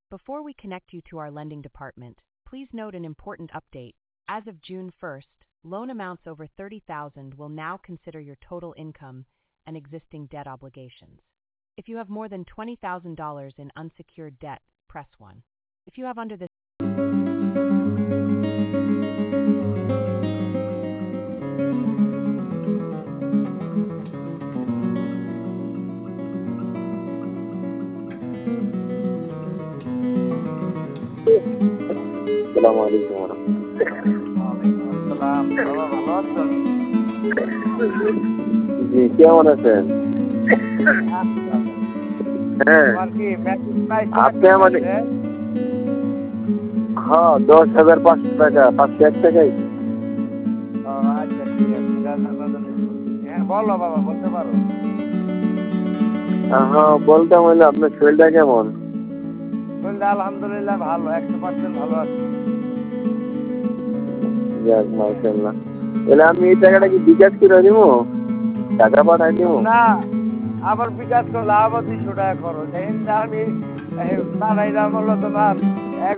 Before we connect you to our lending department, please note an important update. As of June 1st, loan amounts over $30,000 will now consider your total income and existing debt obligations. If you have more than $20,000 in unsecured debt, press 1. If you have under this আসসালামু আলাইকুম ওয়া রাহমাতুল্লাহ। ওয়ালাইকুম আসসালাম। বাবা ভালো আছেন? জি, কেমন আছেন? হ্যাঁ, তোমার কি ম্যাচিং প্রাইস আপনি আমাদের হ্যাঁ 10,500 টাকা, 501 টাকাই। আচ্ছা ঠিক আছে, হ্যাঁ বলো বাবা, বলতে পারো। হ্যাঁ, বলতাম হইলো আপনার শরীরটা কেমন? শরীরটা আলহামদুলিল্লাহ ভালো, 100% ভালো আছে। যাক মাশাআল্লাহ। তাহলে আমি এই টাকাটা কি বিকাশ করে দিব? টাকা পাঠাই দিব? না, আবার বিকাশ করলে আবার 200 টাকা খরচ। আমি পাঠাইলাম হলো তোমার